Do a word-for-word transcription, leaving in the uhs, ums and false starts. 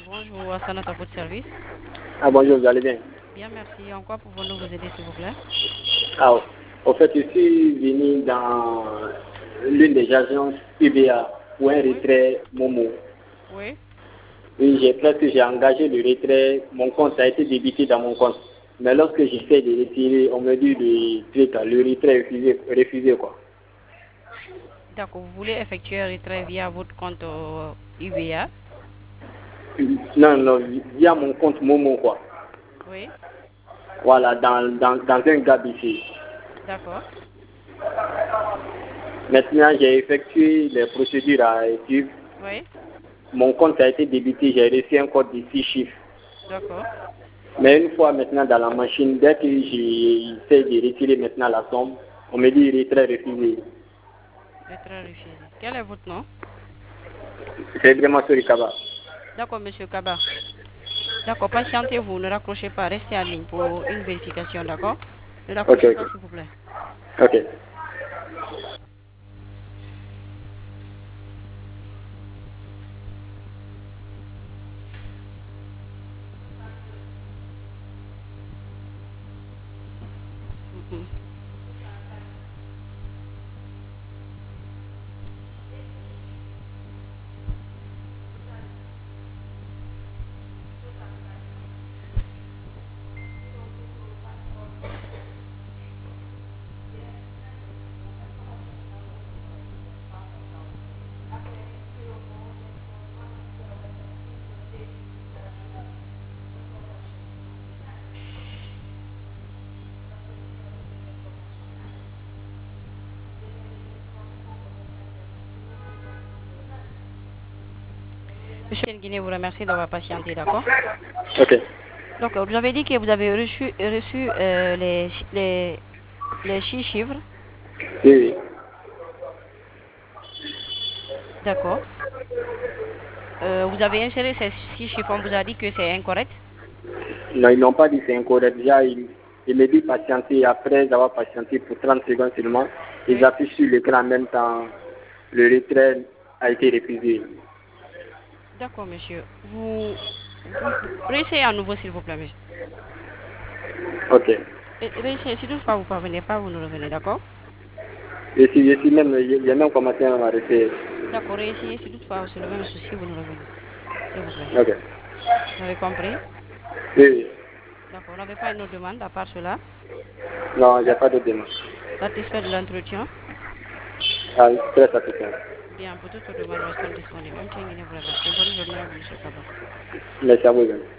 Bonjour, Hassan, à votre service. Ah bonjour, vous allez bien? Bien, merci. En quoi pouvons-nous vous aider, s'il vous plaît? Ah, au fait, je suis venu dans l'une des agences U B A pour un Oui. retrait Momo. Oui. Oui, j'ai presque j'ai engagé le retrait, mon compte a été débité dans mon compte. Mais lorsque j'essaie de retirer, on me dit de truc, le retrait est refusé, refusé quoi. D'accord, vous voulez effectuer un retrait via votre compte euh, U B A? Non, non, via mon compte Momo quoi. Oui. Voilà, dans, dans, dans un gap ici. D'accord. Maintenant, j'ai effectué les procédures à suivre. Oui. Mon compte a été débité, j'ai reçu un code de six chiffres. D'accord. Mais une fois maintenant dans la machine, dès que j'essaie de retirer maintenant la somme, on me dit retrait refusé. Retrait refusé. Quel est votre nom? C'est vraiment sur le cabas. D'accord, monsieur Kaba. D'accord, patientez-vous, ne raccrochez pas, restez en ligne pour une vérification, d'accord? Ne Ok, raccrochez ok. pas, s'il vous plaît. Ok. Mhm. Monsieur Guinée vous remercie d'avoir patienté, d'accord? Ok. Donc, vous avez dit que vous avez reçu, reçu euh, les, les, les six chiffres, Oui, oui. d'accord? Euh, vous avez inséré ces six chiffres, on vous a dit que c'est incorrect? Non, ils n'ont pas dit c'est incorrect. Déjà, ils, ils me disent patienter. Après avoir patienté pour trente secondes seulement, ils Oui. affichent sur l'écran en même temps le retrait a été refusé. D'accord, monsieur. Vous, vous réessayez à nouveau, s'il vous plaît, monsieur. Ok. Et- Réessayez, si toutefois vous ne parvenez pas, vous nous revenez, d'accord? Je suis, je suis même, j'ai même commencé à m'arrêter. D'accord, réessayez, si toutefois c'est le même souci, vous nous revenez, s'il vous plaît. Ok. Vous avez compris? Oui, oui. D'accord, vous n'avez pas une autre demande à part cela? Non, il n'y a pas de demande. Satisfait de l'entretien? Ah, très satisfait. Bien, pour toute demande, restons disponibles. M T N Guinée vous remercie. Bonne journée à vous, monsieur Kaba. Merci à vous.